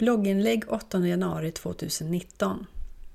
Blogginlägg 8 januari 2019.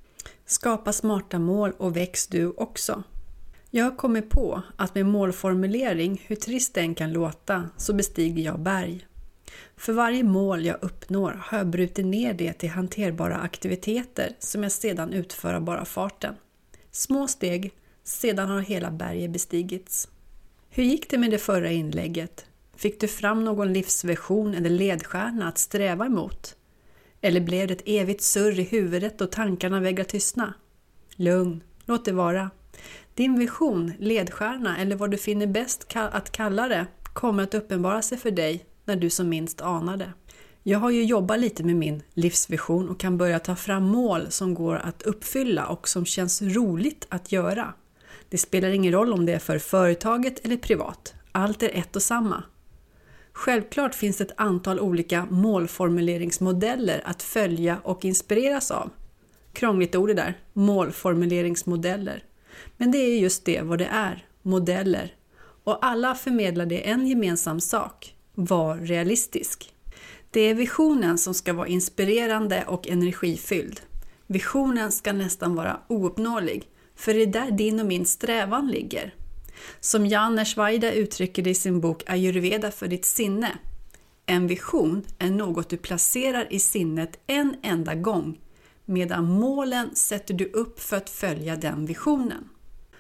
Skapa smarta mål och väx du också. Jag har kommit på att med målformulering, hur trist den kan låta, så bestiger jag berg. För varje mål jag uppnår har jag brutit ner det till hanterbara aktiviteter som jag sedan utför av bara farten. Små steg, sedan har hela berget bestigits. Hur gick det med det förra inlägget? Fick du fram någon livsvision eller ledstjärna att sträva emot? Eller blev det ett evigt surr i huvudet och tankarna vägrar tystna? Lugn, låt det vara. Din vision, ledstjärna eller vad du finner bäst att kalla det kommer att uppenbara sig för dig när du som minst anar det. Jag har ju jobbat lite med min livsvision och kan börja ta fram mål som går att uppfylla och som känns roligt att göra. Det spelar ingen roll om det är för företaget eller privat. Allt är ett och samma. Självklart finns det ett antal olika målformuleringsmodeller att följa och inspireras av. Krångligt ord det där, målformuleringsmodeller. Men det är just det vad det är, modeller. Och alla förmedlar en gemensam sak, var realistisk. Det är visionen som ska vara inspirerande och energifylld. Visionen ska nästan vara ouppnåelig, för det är där din och min strävan ligger. Som Jan Ersvaida uttrycker det i sin bok Ayurveda för ditt sinne. En vision är något du placerar i sinnet en enda gång, medan målen sätter du upp för att följa den visionen.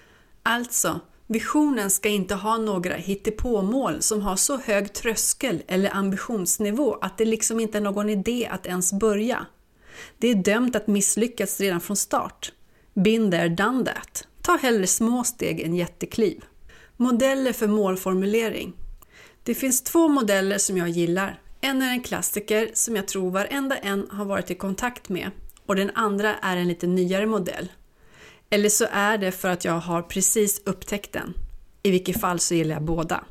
Alltså, visionen ska inte ha några hittepåmål som har så hög tröskel eller ambitionsnivå att det liksom inte är någon idé att ens börja. Det är dömt att misslyckas redan från start. Been there, done that. Ta hellre små steg än jättekliv. Modeller för målformulering. Det finns 2 modeller som jag gillar. En är en klassiker som jag tror varenda en har varit i kontakt med. Och den andra är en lite nyare modell. Eller så är det för att jag har precis upptäckt den. I vilket fall så gillar jag båda.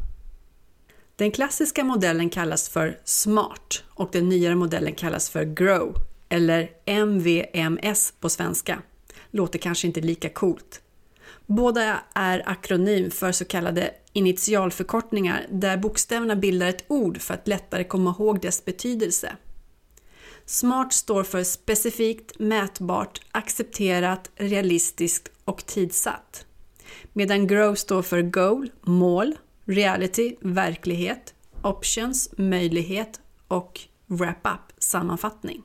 Den klassiska modellen kallas för SMART och den nyare modellen kallas för GROW eller MVMS på svenska. Låter kanske inte lika coolt. Båda är akronym för så kallade initialförkortningar där bokstäverna bildar ett ord för att lättare komma ihåg dess betydelse. SMART står för specifikt, mätbart, accepterat, realistiskt och tidsatt. Medan GROW står för goal, mål, reality, verklighet, options, möjlighet och wrap up, sammanfattning.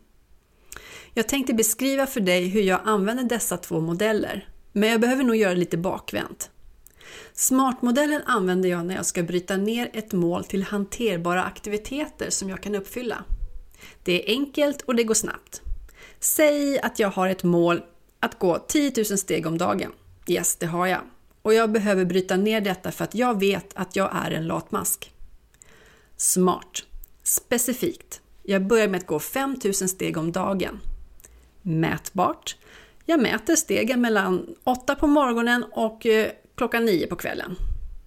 Jag tänkte beskriva för dig hur jag använder dessa 2 modeller, men jag behöver nog göra lite bakvänt. SMART-modellen använder jag när jag ska bryta ner ett mål till hanterbara aktiviteter som jag kan uppfylla. Det är enkelt och det går snabbt. Säg att jag har ett mål att gå 10 000 steg om dagen. Yes, det har jag. Och jag behöver bryta ner detta för att jag vet att jag är en latmask. SMART. Specifikt. Jag börjar med att gå 5 000 steg om dagen. Mätbart. Jag mäter stegen mellan 8 på morgonen och klockan 9 på kvällen.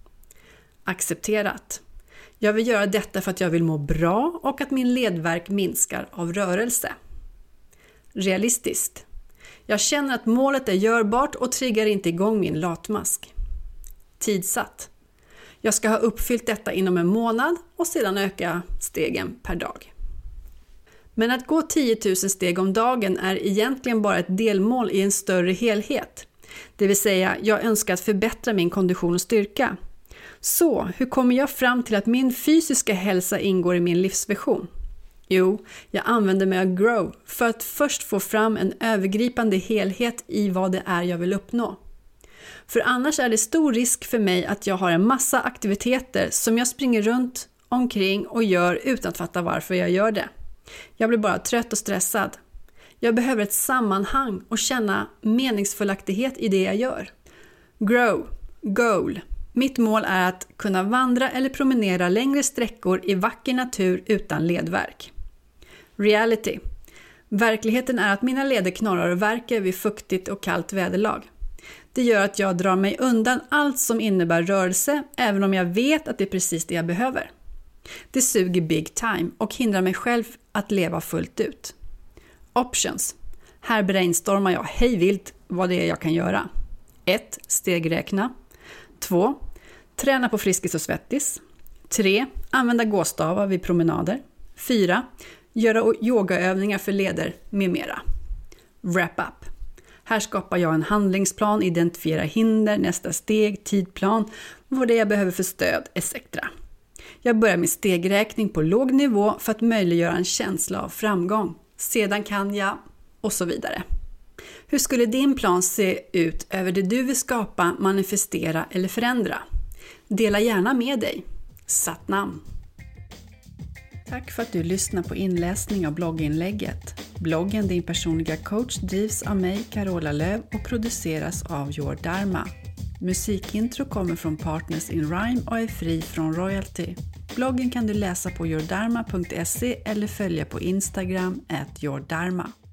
Accepterat. Jag vill göra detta för att jag vill må bra och att min ledvärk minskar av rörelse. Realistiskt. Jag känner att målet är görbart och triggar inte igång min latmask. Tidsatt. Jag ska ha uppfyllt detta inom en månad och sedan öka stegen per dag. Men att gå 10 000 steg om dagen är egentligen bara ett delmål i en större helhet. Det vill säga, jag önskar att förbättra min kondition och styrka. Så, hur kommer jag fram till att min fysiska hälsa ingår i min livsvision? Jo, jag använder mig av GROW för att först få fram en övergripande helhet i vad det är jag vill uppnå. För annars är det stor risk för mig att jag har en massa aktiviteter som jag springer runt omkring och gör utan att fatta varför jag gör det. Jag blir bara trött och stressad. Jag behöver ett sammanhang och känna meningsfullaktighet i det jag gör. GROW, goal. Mitt mål är att kunna vandra eller promenera längre sträckor i vacker natur utan ledvärk. Reality. Verkligheten är att mina leder knorrar och värker vid fuktigt och kallt väderlag. Det gör att jag drar mig undan allt som innebär rörelse, även om jag vet att det är precis det jag behöver. Det suger big time och hindrar mig själv att leva fullt ut. Options. Här brainstormar jag hejvilt vad det är jag kan göra. 1. Stegräkna. 2. Träna på Friskis och Svettis. 3. Använda gåstavar vid promenader. 4. göra yogaövningar för leder med mera. Wrap up. Här skapar jag en handlingsplan, identifiera hinder, nästa steg, tidplan, vad det är jag behöver för stöd etc. Jag börjar med stegräkning på låg nivå för att möjliggöra en känsla av framgång. Sedan kan jag och så vidare. Hur skulle din plan se ut över det du vill skapa, manifestera eller förändra? Dela gärna med dig. Satnam. Tack för att du lyssnar på inläsning av blogginlägget. Bloggen Din personliga coach drivs av mig, Carola Löv, och produceras av Your Dharma. Musikintro kommer från Partners in Rhyme och är fri från royalty. Bloggen kan du läsa på yourdharma.se eller följa på Instagram @yourdharma.